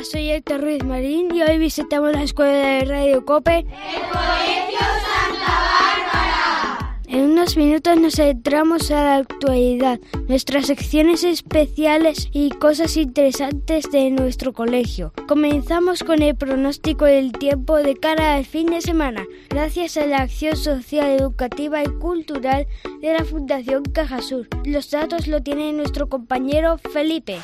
Hola, soy Héctor Ruiz Marín y hoy visitamos la escuela de Radio Cope. ¡El Colegio Santa Bárbara! En unos minutos nos centramos a la actualidad, nuestras secciones especiales y cosas interesantes de nuestro colegio. Comenzamos con el pronóstico del tiempo de cara al fin de semana, gracias a la acción social, educativa y cultural de la Fundación Cajasur. Los datos lo tiene nuestro compañero Felipe.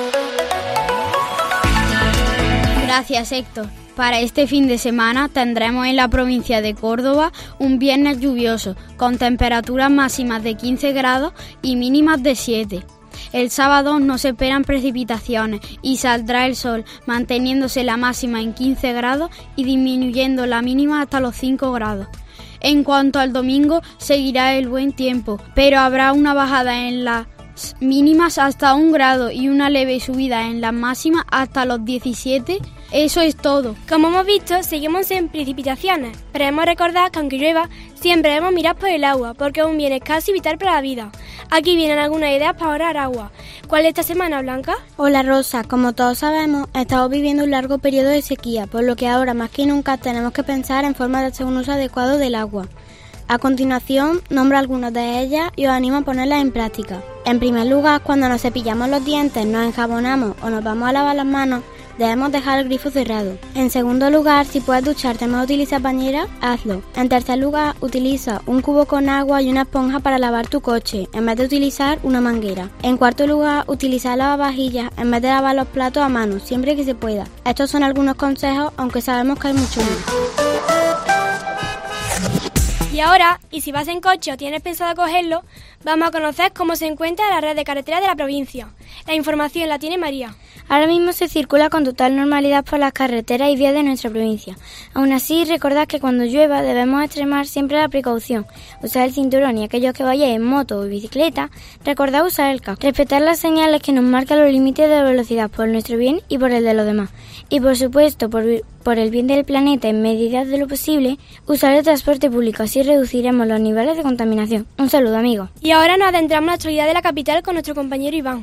Gracias, Héctor. Para este fin de semana tendremos en la provincia de Córdoba un viernes lluvioso, con temperaturas máximas de 15 grados y mínimas de 7. El sábado no se esperan precipitaciones y saldrá el sol, manteniéndose la máxima en 15 grados y disminuyendo la mínima hasta los 5 grados. En cuanto al domingo, seguirá el buen tiempo, pero habrá una bajada en las mínimas hasta 1 grado y una leve subida en las máximas hasta los 17. Eso es todo. Como hemos visto, seguimos en precipitaciones, pero hemos recordado que aunque llueva, siempre debemos mirar por el agua, porque es un bien escaso y vital para la vida. Aquí vienen algunas ideas para ahorrar agua. ¿Cuál es esta semana, Blanca? Hola, Rosa. Como todos sabemos, estamos viviendo un largo periodo de sequía, por lo que ahora más que nunca tenemos que pensar en formas de hacer un uso adecuado del agua. A continuación, nombro algunas de ellas y os animo a ponerlas en práctica. En primer lugar, cuando nos cepillamos los dientes, nos enjabonamos o nos vamos a lavar las manos, debemos dejar el grifo cerrado. En segundo lugar, si puedes ducharte en vez de utilizar bañera, hazlo. En tercer lugar, utiliza un cubo con agua y una esponja para lavar tu coche, en vez de utilizar una manguera. En cuarto lugar, utiliza lavavajillas en vez de lavar los platos a mano, siempre que se pueda. Estos son algunos consejos, aunque sabemos que hay muchos más. Y ahora, y si vas en coche o tienes pensado cogerlo, vamos a conocer cómo se encuentra la red de carreteras de la provincia. La información la tiene María. Ahora mismo se circula con total normalidad por las carreteras y vías de nuestra provincia. Aún así, recordad que cuando llueva debemos extremar siempre la precaución. Usar el cinturón y aquellos que vayáis en moto o bicicleta, recordad usar el casco. Respetar las señales que nos marcan los límites de velocidad por nuestro bien y por el de los demás. Y por supuesto, por el bien del planeta en medida de lo posible, usar el transporte público, así reduciremos los niveles de contaminación. Un saludo, amigos. Y ahora nos adentramos en la actualidad de la capital con nuestro compañero Iván.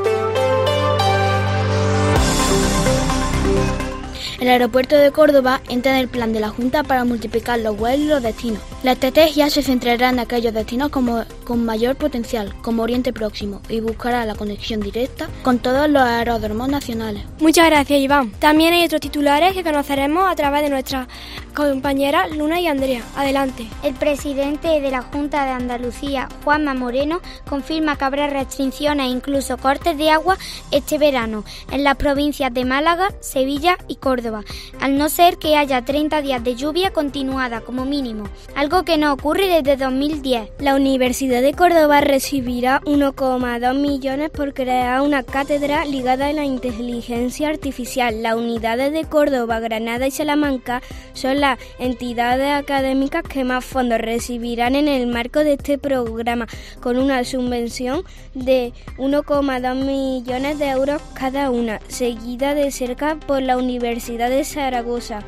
El aeropuerto de Córdoba entra en el plan de la Junta para multiplicar los vuelos y los destinos. La estrategia se centrará en aquellos destinos con mayor potencial, como Oriente Próximo, y buscará la conexión directa con todos los aeródromos nacionales. Muchas gracias, Iván. También hay otros titulares que conoceremos a través de nuestras compañeras Luna y Andrea. Adelante. El presidente de la Junta de Andalucía, Juanma Moreno, confirma que habrá restricciones e incluso cortes de agua este verano en las provincias de Málaga, Sevilla y Córdoba, al no ser que haya 30 días de lluvia continuada como mínimo, algo que no ocurre desde 2010. La Universidad de Córdoba recibirá 1,2 millones por crear una cátedra ligada a la inteligencia artificial. Las unidades de Córdoba, Granada y Salamanca son las entidades académicas que más fondos recibirán en el marco de este programa, con una subvención de 1,2 millones de euros cada una, seguida de cerca por la Universidad de Zaragoza,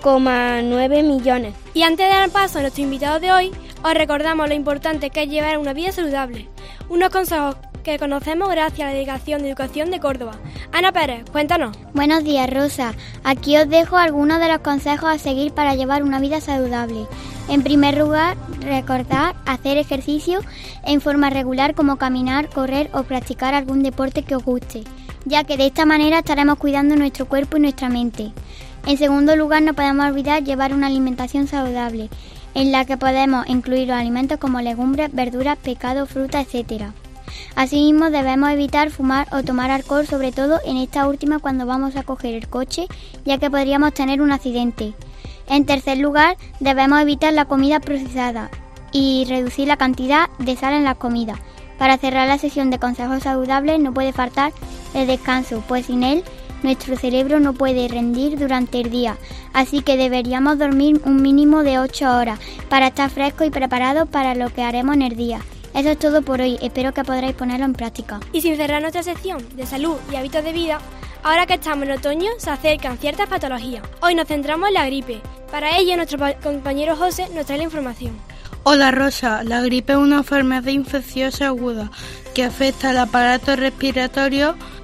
1,9 millones. Y antes de dar paso a nuestro invitado de hoy, os recordamos lo importante que es llevar una vida saludable. Unos consejos que conocemos gracias a la Delegación de Educación de Córdoba. Ana Pérez, cuéntanos. Buenos días, Rosa. Aquí os dejo algunos de los consejos a seguir para llevar una vida saludable. En primer lugar, recordar hacer ejercicio en forma regular como caminar, correr o practicar algún deporte que os guste, ya que de esta manera estaremos cuidando nuestro cuerpo y nuestra mente. En segundo lugar, no podemos olvidar llevar una alimentación saludable, en la que podemos incluir los alimentos como legumbres, verduras, pescado, fruta, etc. Asimismo, debemos evitar fumar o tomar alcohol, sobre todo en esta última cuando vamos a coger el coche, ya que podríamos tener un accidente. En tercer lugar, debemos evitar la comida procesada y reducir la cantidad de sal en las comidas. Para cerrar la sesión de consejos saludables no puede faltar el descanso, pues sin él nuestro cerebro no puede rendir durante el día, así que deberíamos dormir un mínimo de 8 horas para estar frescos y preparados para lo que haremos en el día. Eso es todo por hoy, espero que podréis ponerlo en práctica. Y sin cerrar nuestra sección de salud y hábitos de vida, ahora que estamos en otoño se acercan ciertas patologías. Hoy nos centramos en la gripe. Para ello nuestro compañero José nos trae la información. Hola Rosa, la gripe es una enfermedad infecciosa aguda que afecta al aparato respiratorio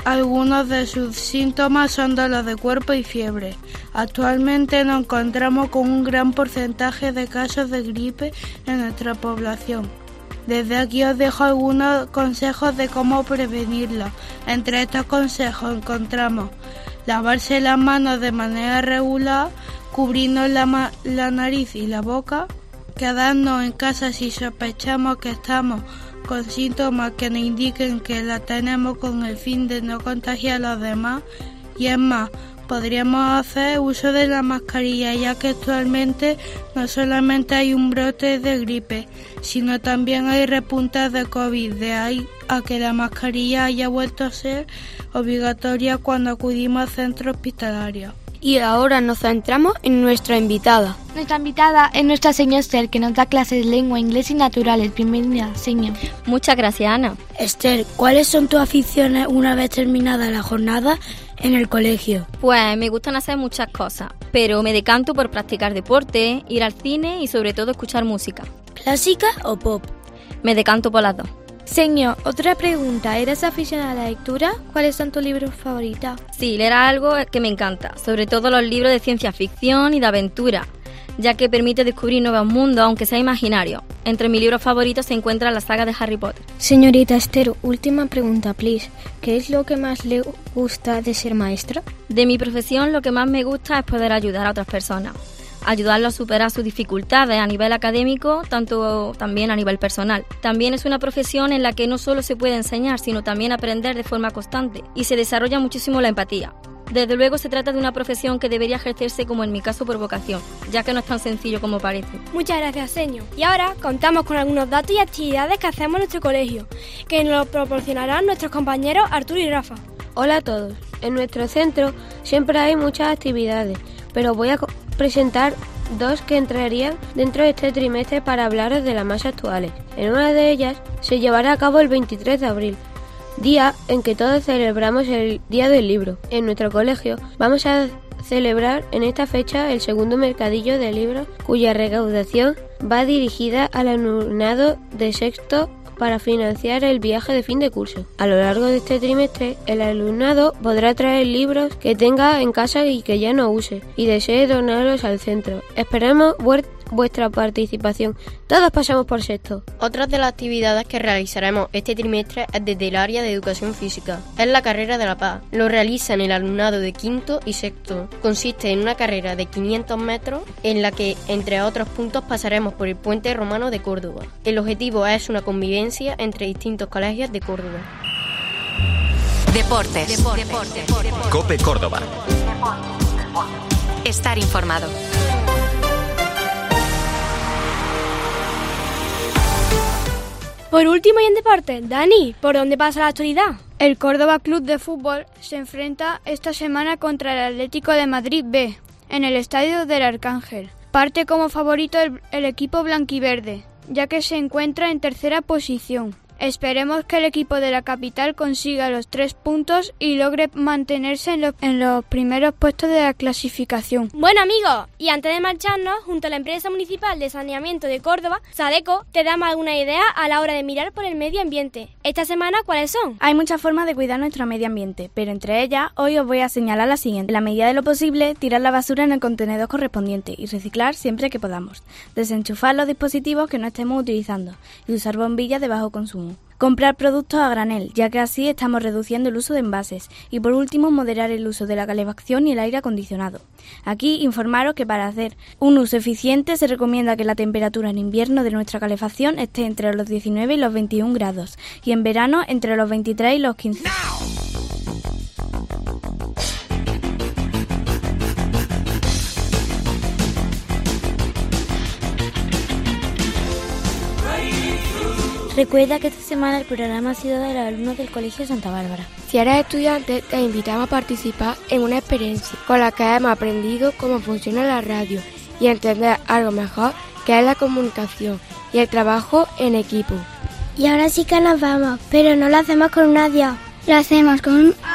Algunos de sus síntomas son dolor de cuerpo y fiebre. Actualmente nos encontramos con un gran porcentaje de casos de gripe en nuestra población. Desde aquí os dejo algunos consejos de cómo prevenirla. Entre estos consejos encontramos lavarse las manos de manera regular, cubrirnos la nariz y la boca, quedarnos en casa si sospechamos que estamos con síntomas que nos indiquen que la tenemos con el fin de no contagiar a los demás, y es más, podríamos hacer uso de la mascarilla, ya que actualmente no solamente hay un brote de gripe, sino también hay repuntes de COVID, de ahí a que la mascarilla haya vuelto a ser obligatoria cuando acudimos a centros hospitalarios. Y ahora nos centramos en nuestra invitada. Nuestra invitada es nuestra señora Esther, que nos da clases de lengua, inglés y naturales. Bienvenida, señor. Muchas gracias, Ana. Esther, ¿cuáles son tus aficiones una vez terminada la jornada en el colegio? Pues me gustan hacer muchas cosas, pero me decanto por practicar deporte, ir al cine y sobre todo escuchar música. ¿Clásica o pop? Me decanto por las dos. Señor, otra pregunta. ¿Eres aficionada a la lectura? ¿Cuáles son tus libros favoritos? Sí, leer algo que me encanta, sobre todo los libros de ciencia ficción y de aventura, ya que permite descubrir nuevos mundos, aunque sea imaginario. Entre mis libros favoritos se encuentra la saga de Harry Potter. Señorita Esther, última pregunta, please. ¿Qué es lo que más le gusta de ser maestra? De mi profesión, lo que más me gusta es poder ayudar a otras personas. Ayudarlos a superar sus dificultades a nivel académico, tanto también a nivel personal. También es una profesión en la que no solo se puede enseñar, sino también aprender de forma constante, y se desarrolla muchísimo la empatía. Desde luego se trata de una profesión que debería ejercerse, como en mi caso, por vocación, ya que no es tan sencillo como parece. Muchas gracias, señor. Y ahora contamos con algunos datos y actividades que hacemos en nuestro colegio, que nos proporcionarán nuestros compañeros Arturo y Rafa. Hola a todos. En nuestro centro siempre hay muchas actividades, pero voy a presentar dos que entrarían dentro de este trimestre para hablaros de las más actuales. En una de ellas se llevará a cabo el 23 de abril, día en que todos celebramos el Día del Libro. En nuestro colegio vamos a celebrar en esta fecha el segundo mercadillo de libros, cuya recaudación va dirigida al alumnado de sexto para financiar el viaje de fin de curso. A lo largo de este trimestre, el alumnado podrá traer libros que tenga en casa y que ya no use, y desee donarlos al centro. Esperamos vuestra participación. Todos pasamos por sexto. Otra de las actividades que realizaremos este trimestre es desde el área de educación física. Es la carrera de la paz. Lo realizan el alumnado de quinto y sexto. Consiste en una carrera de 500 metros en la que, entre otros puntos, pasaremos por el puente romano de Córdoba. El objetivo es una convivencia entre distintos colegios de Córdoba. Deportes. COPE Córdoba. Estar informado. Por último y en deporte, Dani, ¿por dónde pasa la actualidad? El Córdoba Club de Fútbol se enfrenta esta semana contra el Atlético de Madrid B, en el Estadio del Arcángel. Parte como favorito el equipo blanquiverde, ya que se encuentra en tercera posición. Esperemos que el equipo de la capital consiga los 3 puntos y logre mantenerse en los primeros puestos de la clasificación. Bueno, amigos, y antes de marcharnos, junto a la empresa municipal de saneamiento de Córdoba, Sadeco, te damos alguna idea a la hora de mirar por el medio ambiente. Esta semana, ¿cuáles son? Hay muchas formas de cuidar nuestro medio ambiente, pero entre ellas, hoy os voy a señalar la siguiente. En la medida de lo posible, tirar la basura en el contenedor correspondiente y reciclar siempre que podamos. Desenchufar los dispositivos que no estemos utilizando y usar bombillas de bajo consumo. Comprar productos a granel, ya que así estamos reduciendo el uso de envases. Y por último, moderar el uso de la calefacción y el aire acondicionado. Aquí informaros que para hacer un uso eficiente se recomienda que la temperatura en invierno de nuestra calefacción esté entre los 19 y los 21 grados y en verano entre los 23 y los 15. Recuerda que esta semana el programa ha sido de los alumnos del Colegio Santa Bárbara. Si eres estudiante, te invitamos a participar en una experiencia con la que hemos aprendido cómo funciona la radio y entender algo mejor que es la comunicación y el trabajo en equipo. Y ahora sí que nos vamos, pero no lo hacemos con un adiós. Lo hacemos con un